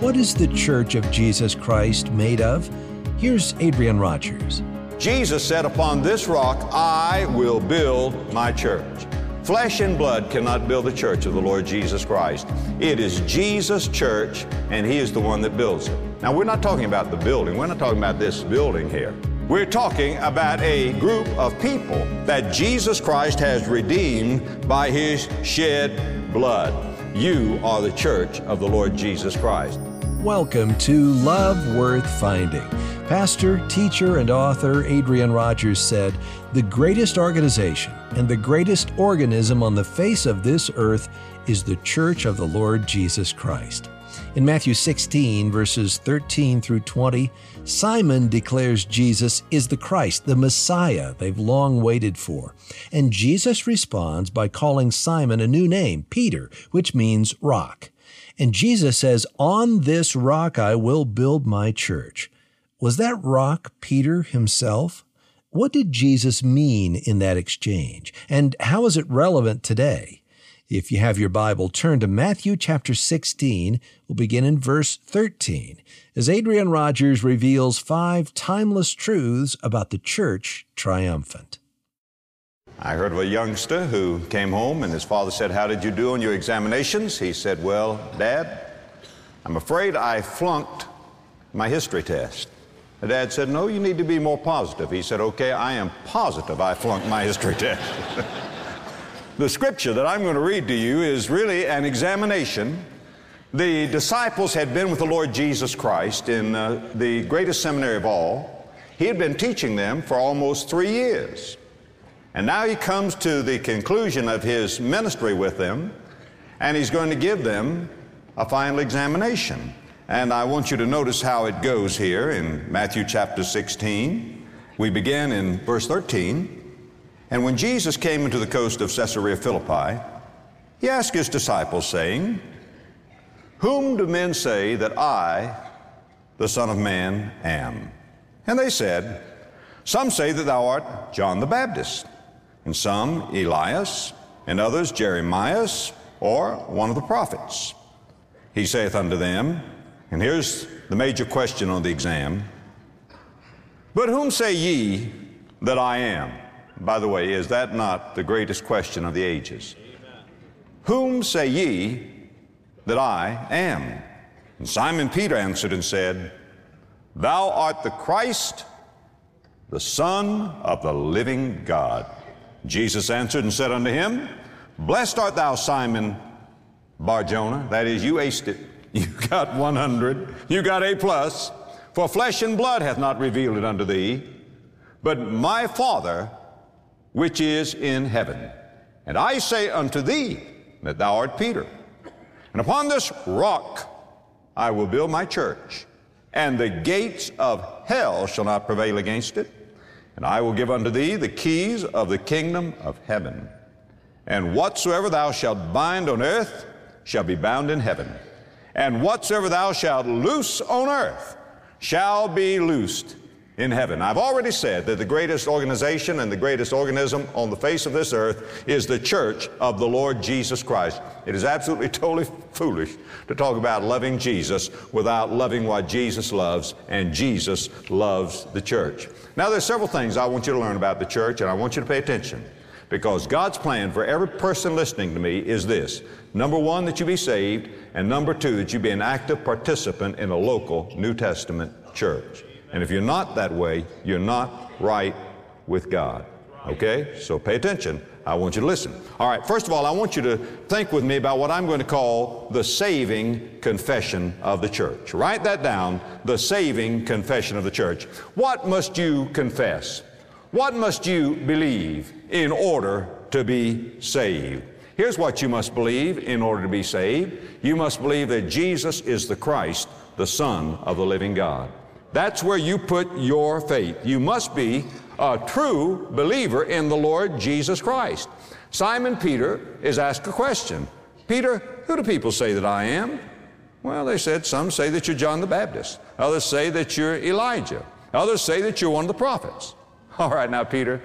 What is the Church of Jesus Christ made of? Here's Adrian Rogers. Jesus said, upon this rock I will build my church. Flesh and blood cannot build the church of the Lord Jesus Christ. It is Jesus' church, and He is the one that builds it. Now, we're not talking about the building. We're not talking about this building here. We're talking about a group of people that Jesus Christ has redeemed by His shed blood. You are the church of the Lord Jesus Christ. Welcome to Love Worth Finding. Pastor, teacher, and author Adrian Rogers said, "The greatest organization and the greatest organism on the face of this earth is the Church of the Lord Jesus Christ." In Matthew 16, verses 13 through 20, Simon declares Jesus is the Christ, the Messiah they've long waited for. And Jesus responds by calling Simon a new name, Peter, which means rock. And Jesus says, "On this rock I will build my church." Was that rock Peter himself? What did Jesus mean in that exchange? And how is it relevant today? If you have your Bible, turn to Matthew chapter 16. We'll begin in verse 13, as Adrian Rogers reveals 5 timeless truths about the church triumphant. I heard of a youngster who came home and his father said, "How did you do on your examinations?" He said, "Well, Dad, I'm afraid I flunked my history test." The dad said, "No, you need to be more positive." He said, "Okay, I am positive I flunked my history test." The scripture that I'm going to read to you is really an examination. The disciples had been with the Lord Jesus Christ in the greatest seminary of all. He had been teaching them for almost 3 years. And now He comes to the conclusion of His ministry with them, and He's going to give them a final examination. And I want you to notice how it goes here in Matthew chapter 16. We begin in verse 13. "And when Jesus came into the coast of Caesarea Philippi, He asked His disciples, saying, 'Whom do men say that I, the Son of Man, am?' And they said, 'Some say that thou art John the Baptist, and some Elias, and others Jeremias, or one of the prophets.' He saith unto them," and here's the major question on the exam, "But whom say ye that I am?" By the way, is that not the greatest question of the ages? Amen. "Whom say ye that I am? And Simon Peter answered and said, Thou art the Christ, the Son of the living God. Jesus answered and said unto him, Blessed art thou, Simon Bar-Jonah." That is, you aced it. You got 100. You got A+. "For flesh and blood hath not revealed it unto thee, but my Father which is in heaven. And I say unto thee that thou art Peter, and upon this rock I will build my church, and the gates of hell shall not prevail against it. And I will give unto thee the keys of the kingdom of heaven. And whatsoever thou shalt bind on earth shall be bound in heaven, and whatsoever thou shalt loose on earth shall be loosed in heaven." I've already said that the greatest organization and the greatest organism on the face of this earth is the church of the Lord Jesus Christ. It is absolutely totally foolish to talk about loving Jesus without loving what Jesus loves, and Jesus loves the church. Now, there's several things I want you to learn about the church, and I want you to pay attention, because God's plan for every person listening to me is this. Number 1, that you be saved, and number 2, that you be an active participant in a local New Testament church. And if you're not that way, you're not right with God. Okay? So pay attention. I want you to listen. All right, first of all, I want you to think with me about what I'm going to call the saving confession of the church. Write that down, the saving confession of the church. What must you confess? What must you believe in order to be saved? Here's what you must believe in order to be saved. You must believe that Jesus is the Christ, the Son of the living God. That's where you put your faith. You must be a true believer in the Lord Jesus Christ. Simon Peter is asked a question. "Peter, who do people say that I am?" Well, they said, some say that you're John the Baptist. Others say that you're Elijah. Others say that you're one of the prophets. All right, now, Peter,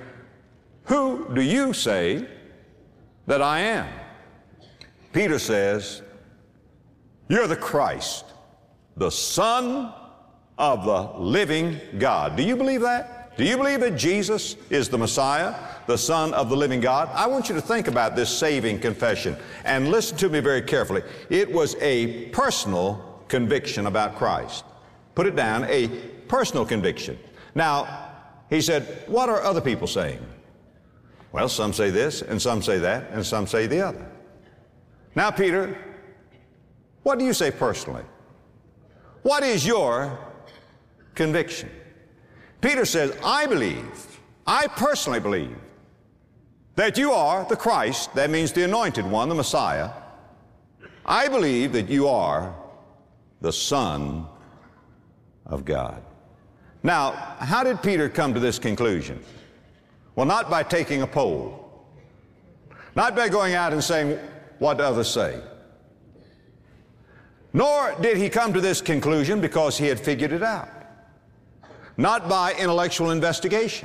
who do you say that I am? Peter says, "You're the Christ, the Son of the living God. Do you believe that? Do you believe that Jesus is the Messiah, the Son of the living God? I want you to think about this saving confession and listen to me very carefully. It was a personal conviction about Christ. Put it down, a personal conviction. Now, he said, what are other people saying? Well, some say this, and some say that, and some say the other. Now, Peter, what do you say personally? What is your conviction? Peter says, I personally believe that you are the Christ, that means the anointed one, the Messiah. I believe that you are the Son of God. Now, how did Peter come to this conclusion? Well, not by taking a poll, not by going out and saying what others say, nor did he come to this conclusion because he had figured it out, not by intellectual investigation.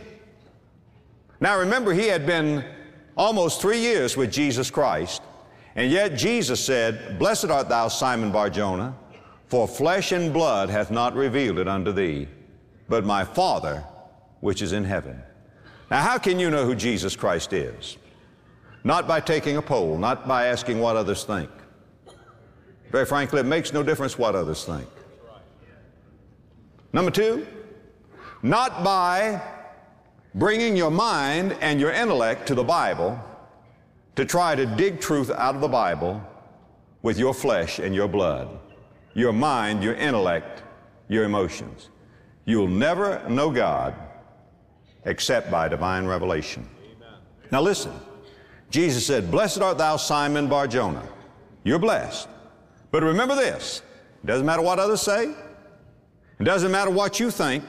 Now remember, he had been almost 3 years with Jesus Christ, and yet Jesus said, "Blessed art thou, Simon Bar-Jonah, for flesh and blood hath not revealed it unto thee, but my Father which is in heaven." Now how can you know who Jesus Christ is? Not by taking a poll, not by asking what others think. Very frankly, it makes no difference what others think. Number two, not by bringing your mind and your intellect to the Bible to try to dig truth out of the Bible with your flesh and your blood, your mind, your intellect, your emotions. You'll never know God except by divine revelation. Amen. Now listen, Jesus said, "Blessed art thou, Simon Bar-Jonah." You're blessed. But remember this, it doesn't matter what others say. It doesn't matter what you think.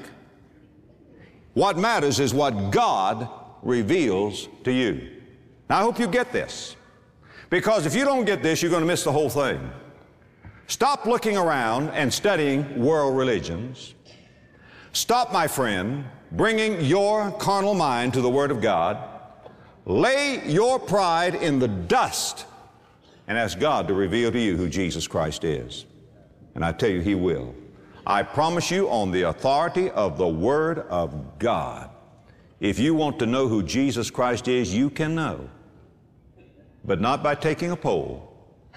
What matters is what God reveals to you. Now I hope you get this, because if you don't get this, you're going to miss the whole thing. Stop looking around and studying world religions. Stop, my friend, bringing your carnal mind to the Word of God. Lay your pride in the dust and ask God to reveal to you who Jesus Christ is. And I tell you, He will. I promise you on the authority of the Word of God, if you want to know who Jesus Christ is, you can know. But not by taking a poll,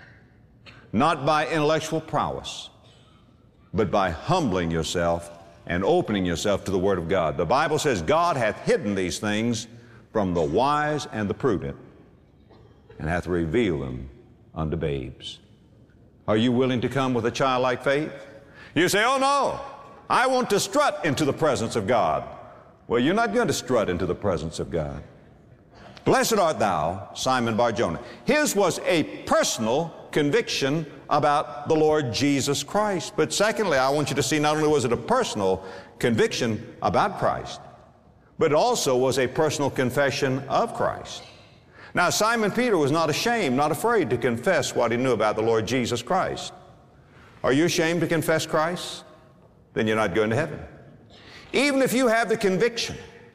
not by intellectual prowess, but by humbling yourself and opening yourself to the Word of God. The Bible says God hath hidden these things from the wise and the prudent, and hath revealed them unto babes. Are you willing to come with a childlike faith? You say, "Oh no, I want to strut into the presence of God." Well, you're not going to strut into the presence of God. Blessed art thou, Simon Bar-Jonah. His was a personal conviction about the Lord Jesus Christ. But secondly, I want you to see not only was it a personal conviction about Christ, but it also was a personal confession of Christ. Now, Simon Peter was not ashamed, not afraid to confess what he knew about the Lord Jesus Christ. Are you ashamed to confess Christ? Then you're not going to heaven. Even if you have the conviction,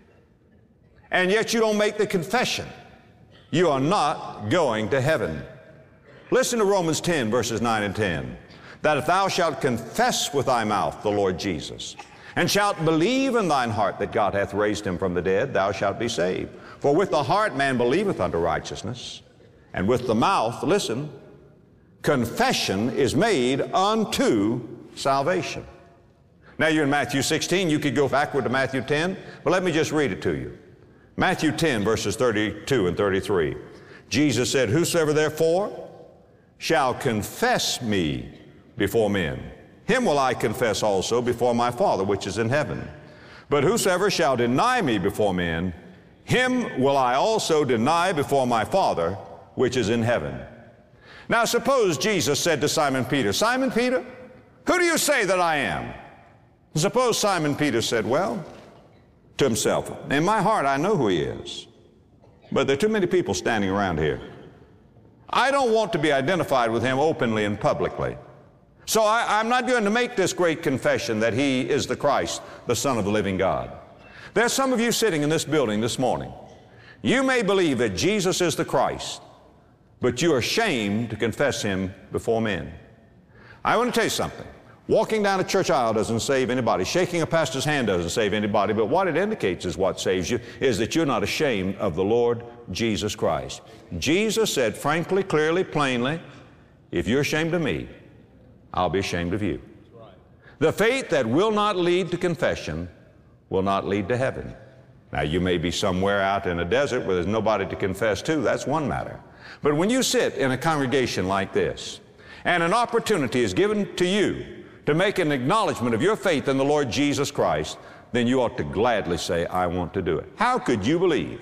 and yet you don't make the confession, you are not going to heaven. Listen to Romans 10, verses 9 and 10. That if thou shalt confess with thy mouth the Lord Jesus, and shalt believe in thine heart that God hath raised him from the dead, thou shalt be saved. For with the heart man believeth unto righteousness, and with the mouth, listen, confession is made unto salvation. Now you're in Matthew 16. You could go backward to Matthew 10, but let me just read it to you. Matthew 10, verses 32 and 33. Jesus said, "Whosoever therefore shall confess me before men, him will I confess also before my Father which is in heaven. But whosoever shall deny me before men, him will I also deny before my Father which is in heaven." Now suppose Jesus said to Simon Peter, "Simon Peter, who do you say that I am?" Suppose Simon Peter said, well, to himself, "In my heart I know who he is, but there are too many people standing around here. I don't want to be identified with him openly and publicly. So I'm not going to make this great confession that he is the Christ, the Son of the living God." There's some of you sitting in this building this morning. You may believe that Jesus is the Christ, but you are ashamed to confess him before men. I want to tell you something. Walking down a church aisle doesn't save anybody. Shaking a pastor's hand doesn't save anybody. But what it indicates is what saves you is that you're not ashamed of the Lord Jesus Christ. Jesus said frankly, clearly, plainly, if you're ashamed of me, I'll be ashamed of you. The faith that will not lead to confession will not lead to heaven. Now, you may be somewhere out in a desert where there's nobody to confess to. That's one matter. But when you sit in a congregation like this, and an opportunity is given to you to make an acknowledgement of your faith in the Lord Jesus Christ, then you ought to gladly say, I want to do it. How could you believe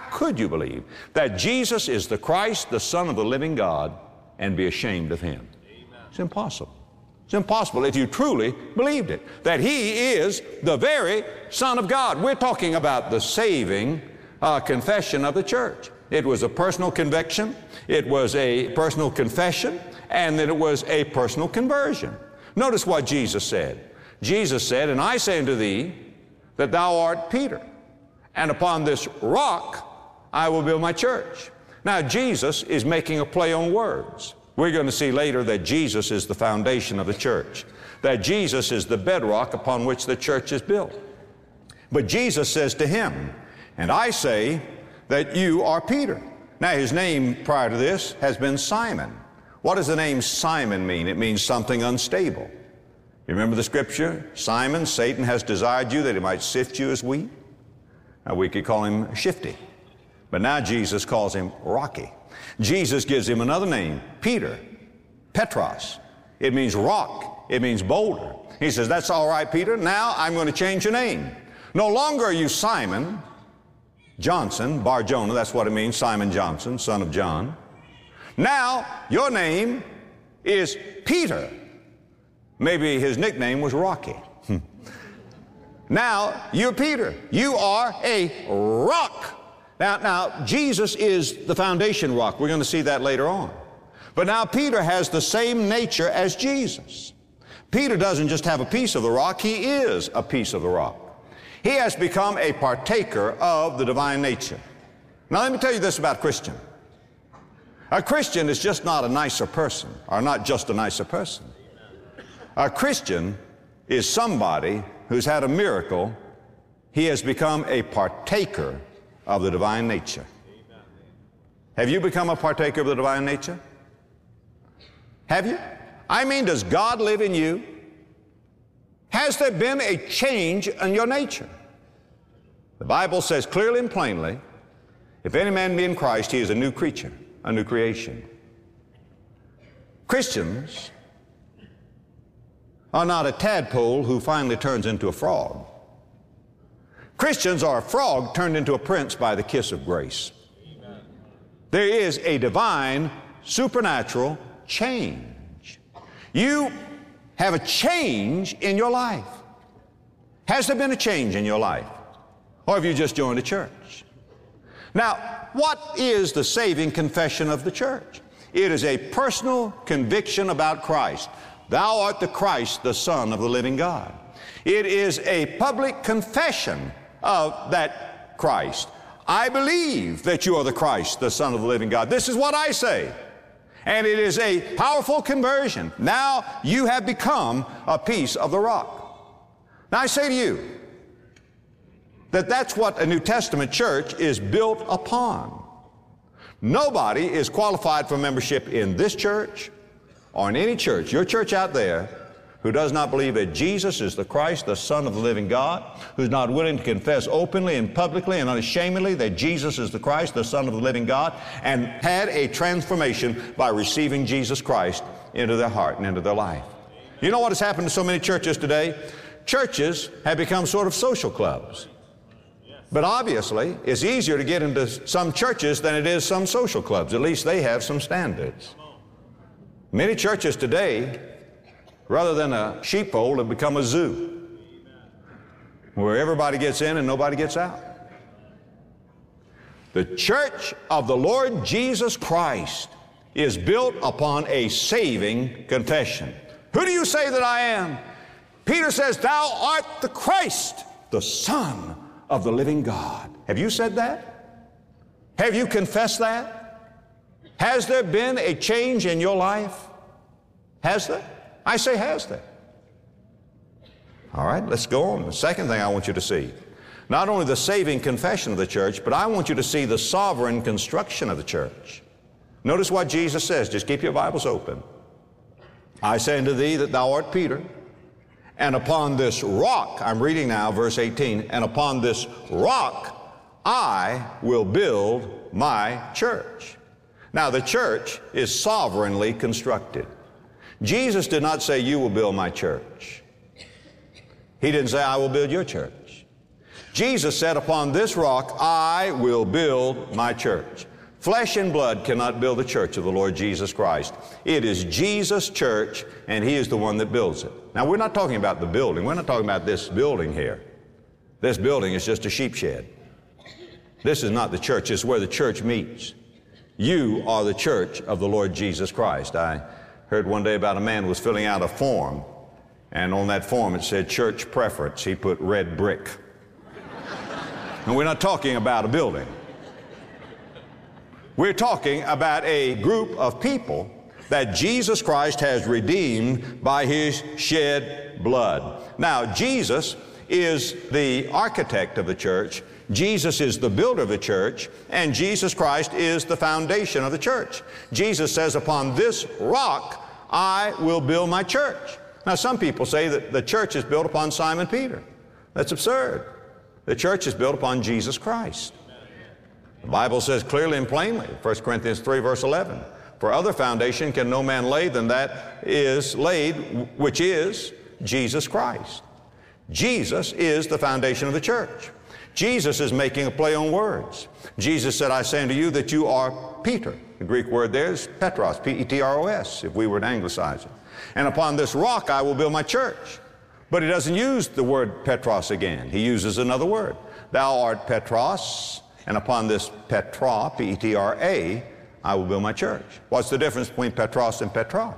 that Jesus is the Christ, the Son of the living God, and be ashamed of Him? Amen. It's impossible. It's impossible if you truly believed it, that He is the very Son of God. We're talking about the saving confession of the church. It was a personal conviction, it was a personal confession, and then it was a personal conversion. Notice what Jesus said. Jesus said, and I say unto thee that thou art Peter, and upon this rock I will build my church. Now, Jesus is making a play on words. We're going to see later that Jesus is the foundation of the church, that Jesus is the bedrock upon which the church is built. But Jesus says to him, and I say that you are Peter. Now, his name prior to this has been Simon. What does the name Simon mean? It means something unstable. You remember the scripture? Simon, Satan has desired you that he might sift you as wheat. Now, we could call him Shifty. But now Jesus calls him Rocky. Jesus gives him another name, Peter, Petros. It means rock. It means boulder. He says, that's all right, Peter. Now I'm going to change your name. No longer are you Simon Johnson, Bar-Jonah, that's what it means, Simon Johnson, son of John. Now, your name is Peter. Maybe his nickname was Rocky. Now, you're Peter. You are a rock. Now, Jesus is the foundation rock. We're going to see that later on. But now Peter has the same nature as Jesus. Peter doesn't just have a piece of the rock, he is a piece of the rock. He has become a partaker of the divine nature. Now, let me tell you this about Christian. A Christian is just not a nicer person, or not just a nicer person. A Christian is somebody who's had a miracle. He has become a partaker of the divine nature. Have you become a partaker of the divine nature? Have you? I mean, does God live in you? Has there been a change in your nature? The Bible says clearly and plainly, if any man be in Christ, he is a new creature, a new creation. Christians are not a tadpole who finally turns into a frog. Christians are a frog turned into a prince by the kiss of grace. Amen. There is a divine, supernatural change. You have a change in your life. Has there been a change in your life? Or have you just joined a church? Now, what is the saving confession of the church? It is a personal conviction about Christ. Thou art the Christ, the Son of the living God. It is a public confession of that Christ. I believe that you are the Christ, the Son of the living God. This is what I say. And it is a powerful conversion. Now you have become a piece of the rock. Now I say to you that that's what a New Testament church is built upon. Nobody is qualified for membership in this church or in any church, your church out there, who does not believe that Jesus is the Christ, the Son of the living God, who's not willing to confess openly and publicly and unashamedly that Jesus is the Christ, the Son of the living God, and had a transformation by receiving Jesus Christ into their heart and into their life. You know what has happened to so many churches today? Churches have become sort of social clubs. But obviously, it's easier to get into some churches than it is some social clubs. At least they have some standards. Many churches today, rather than a sheepfold, have become a zoo, where everybody gets in and nobody gets out. The church of the Lord Jesus Christ is built upon a saving confession. Who do you say that I am? Peter says, thou art the Christ, the Son of the living God. Have you said that? Have you confessed that? Has there been a change in your life? Has there? I say, has there? All right, let's go on. The second thing I want you to see, not only the saving confession of the church, but I want you to see the sovereign construction of the church. Notice what Jesus says. Just keep your Bibles open. I say unto thee that thou art Peter, and upon this rock, I'm reading now verse 18, and upon this rock I will build my church. Now the church is sovereignly constructed. Jesus did not say, you will build my church. He didn't say, I will build your church. Jesus said, upon this rock I will build my church. Flesh and blood cannot build the church of the Lord Jesus Christ. It is Jesus' church, and He is the one that builds it. Now, we're not talking about the building. We're not talking about this building here. This building is just a sheep shed. This is not the church. This is where the church meets. You are the church of the Lord Jesus Christ. I heard one day about a man who was filling out a form, and on that form it said church preference. He put red brick. And we're not talking about a building. We're talking about a group of people that Jesus Christ has redeemed by His shed blood. Now, Jesus is the architect of the church, Jesus is the builder of the church, and Jesus Christ is the foundation of the church. Jesus says, upon this rock I will build my church. Now, some people say that the church is built upon Simon Peter. That's absurd. The church is built upon Jesus Christ. The Bible says clearly and plainly, 1 Corinthians 3 verse 11, for other foundation can no man lay than that is laid, which is Jesus Christ. Jesus is the foundation of the church. Jesus is making a play on words. Jesus said, I say unto you that you are Peter. The Greek word there is Petros, P-E-T-R-O-S, if we were to anglicize it. And upon this rock I will build my church. But he doesn't use the word Petros again. He uses another word. Thou art Petros, and upon this Petra, P-E-T-R-A, I will build my church. What's the difference between Petros and Petra?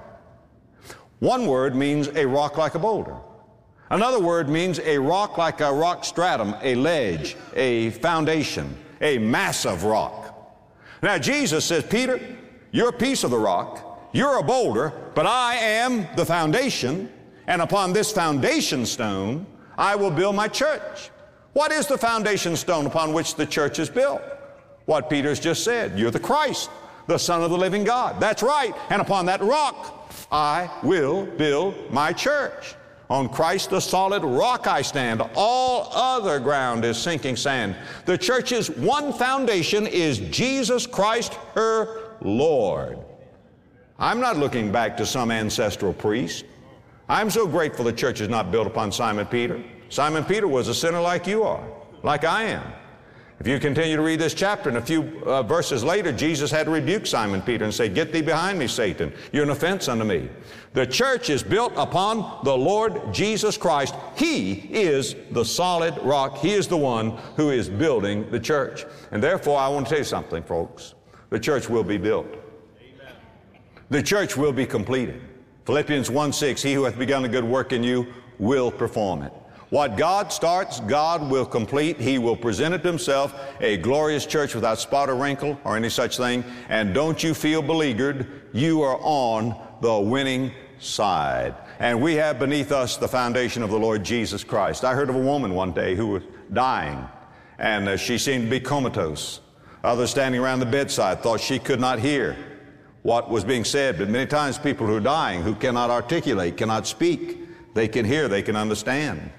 One word means a rock like a boulder. Another word means a rock like a rock stratum, a ledge, a foundation, a massive rock. Now Jesus says, Peter, you're a piece of the rock, you're a boulder, but I am the foundation, and upon this foundation stone I will build my church. What is the foundation stone upon which the church is built? What Peter's just said. You're the Christ, the Son of the living God. That's right. And upon that rock I will build my church. On Christ the solid rock I stand. All other ground is sinking sand. The church's one foundation is Jesus Christ, her Lord. I'm not looking back to some ancestral priest. I'm so grateful the church is not built upon Simon Peter. Simon Peter was a sinner like you are, like I am. If you continue to read this chapter, and a few verses later, Jesus had to rebuke Simon Peter and say, get thee behind me, Satan. You're an offense unto me. The church is built upon the Lord Jesus Christ. He is the solid rock. He is the one who is building the church. And therefore, I want to tell you something, folks. The church will be built. Amen. The church will be completed. Philippians 1:6, he who hath begun a good work in you will perform it. What God starts, God will complete. He will present it to Himself, a glorious church without spot or wrinkle or any such thing. And don't you feel beleaguered. You are on the winning side. And we have beneath us the foundation of the Lord Jesus Christ. I heard of a woman one day who was dying, and she seemed to be comatose. Others standing around the bedside thought she could not hear what was being said. But many times people who are dying, who cannot articulate, cannot speak, they can hear, they can understand.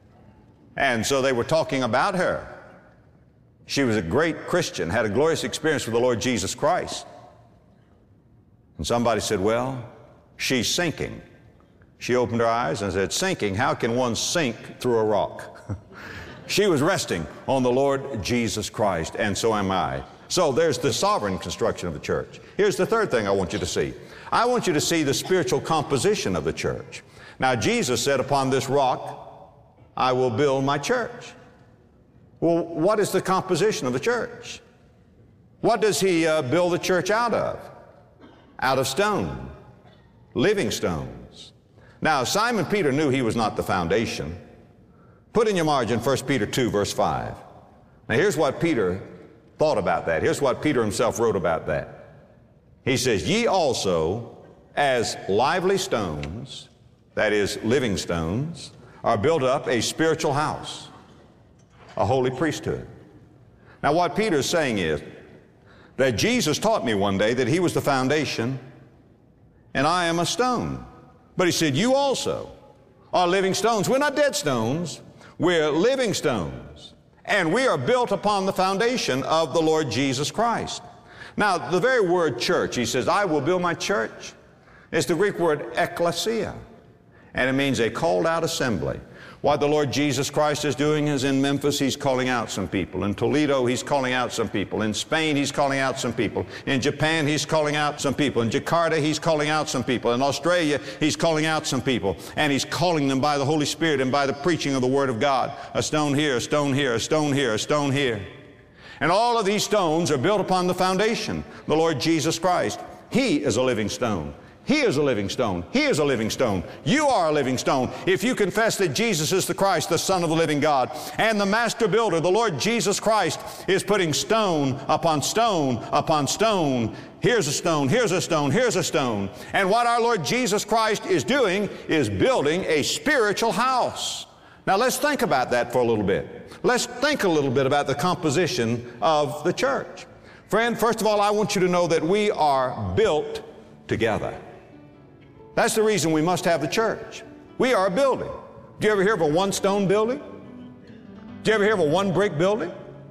And so they were talking about her. She was a great Christian, had a glorious experience with the Lord Jesus Christ. And somebody said, well, she's sinking. She opened her eyes and said, sinking? How can one sink through a rock? She was resting on the Lord Jesus Christ, and so am I. So there's the sovereign construction of the church. Here's the third thing I want you to see. I want you to see the spiritual composition of the church. Now, Jesus said, upon this rock I will build my church. Well, what is the composition of the church? What does He build the church out of? Out of stone, living stones. Now, Simon Peter knew he was not the foundation. Put in your margin 1 Peter 2, verse 5. Now, here's what Peter thought about that. Here's what Peter himself wrote about that. He says, ye also, as lively stones, that is, living stones, are built up a spiritual house, a holy priesthood. Now what Peter is saying is that Jesus taught me one day that he was the foundation and I am a stone. But he said, you also are living stones. We're not dead stones. We're living stones. And we are built upon the foundation of the Lord Jesus Christ. Now, the very word church, he says, I will build my church. It's the Greek word ekklesia, and it means a called out assembly. What the Lord Jesus Christ is doing is in Memphis, he's calling out some people. In Toledo, he's calling out some people. In Spain, he's calling out some people. In Japan, he's calling out some people. In Jakarta, he's calling out some people. In Australia, he's calling out some people. And he's calling them by the Holy Spirit and by the preaching of the Word of God. A stone here, a stone here, a stone here, a stone here. And all of these stones are built upon the foundation, the Lord Jesus Christ. He is a living stone. He is a living stone. He is a living stone. You are a living stone. If you confess that Jesus is the Christ, the Son of the living God, and the master builder, the Lord Jesus Christ, is putting stone upon stone upon stone. Here's a stone, here's a stone, here's a stone. And what our Lord Jesus Christ is doing is building a spiritual house. Now let's think about that for a little bit. Let's think a little bit about the composition of the church. Friend, first of all, I want you to know that we are built together. That's the reason we must have the church. We are a building. Do you ever hear of a one-stone building? Do you ever hear of a one-brick building?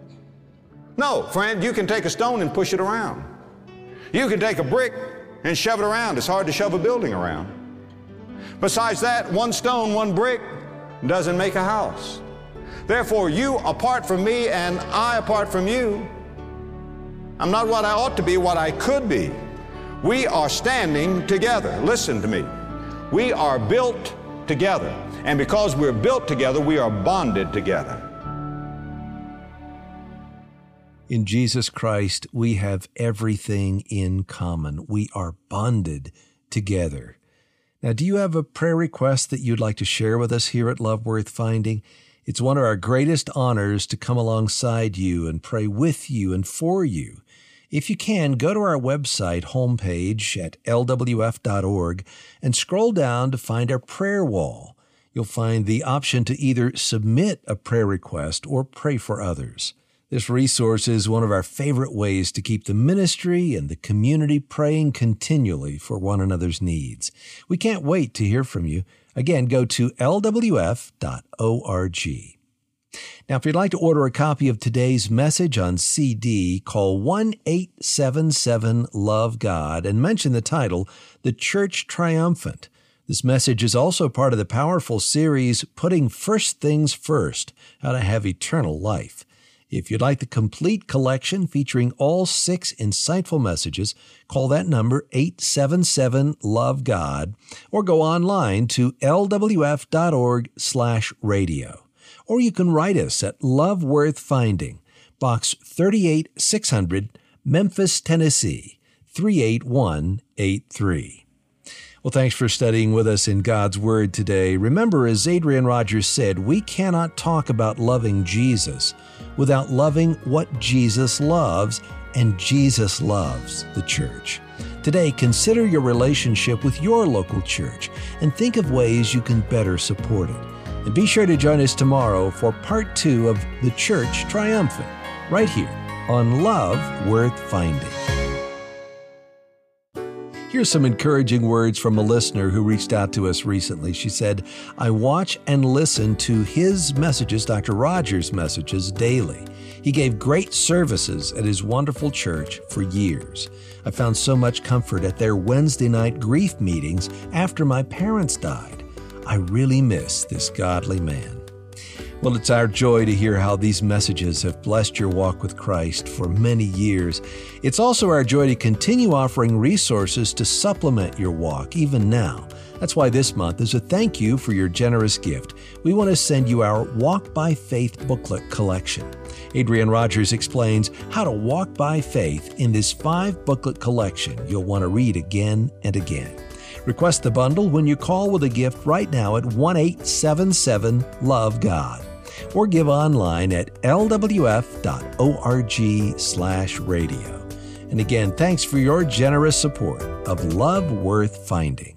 No, friend, you can take a stone and push it around. You can take a brick and shove it around. It's hard to shove a building around. Besides that, one stone, one brick doesn't make a house. Therefore, you apart from me and I apart from you, I'm not what I ought to be, what I could be. We are standing together. Listen to me. We are built together. And because we're built together, we are bonded together. In Jesus Christ, we have everything in common. We are bonded together. Now, do you have a prayer request that you'd like to share with us here at Love Worth Finding? It's one of our greatest honors to come alongside you and pray with you and for you. If you can, go to our website homepage at lwf.org and scroll down to find our prayer wall. You'll find the option to either submit a prayer request or pray for others. This resource is one of our favorite ways to keep the ministry and the community praying continually for one another's needs. We can't wait to hear from you. Again, go to lwf.org. Now, if you'd like to order a copy of today's message on CD, call 1-877-LOVE-GOD and mention the title, The Church Triumphant. This message is also part of the powerful series, Putting First Things First, How to Have Eternal Life. If you'd like the complete collection featuring all 6 insightful messages, call that number 877-LOVE-GOD or go online to lwf.org/radio. Or you can write us at Love Worth Finding, Box 38600, Memphis, Tennessee, 38183. Well, thanks for studying with us in God's Word today. Remember, as Adrian Rogers said, we cannot talk about loving Jesus without loving what Jesus loves, and Jesus loves the church. Today, consider your relationship with your local church and think of ways you can better support it. And be sure to join us tomorrow for part 2 of The Church Triumphant, right here on Love Worth Finding. Here's some encouraging words from a listener who reached out to us recently. She said, I watch and listen to his messages, Dr. Rogers' messages, daily. He gave great services at his wonderful church for years. I found so much comfort at their Wednesday night grief meetings after my parents died. I really miss this godly man. Well, it's our joy to hear how these messages have blessed your walk with Christ for many years. It's also our joy to continue offering resources to supplement your walk, even now. That's why this month, as a thank you for your generous gift, we want to send you our Walk by Faith booklet collection. Adrian Rogers explains how to walk by faith in this 5-booklet collection you'll want to read again and again. Request the bundle when you call with a gift right now at 1-877-LOVE-GOD or give online at lwf.org/radio. And again, thanks for your generous support of Love Worth Finding.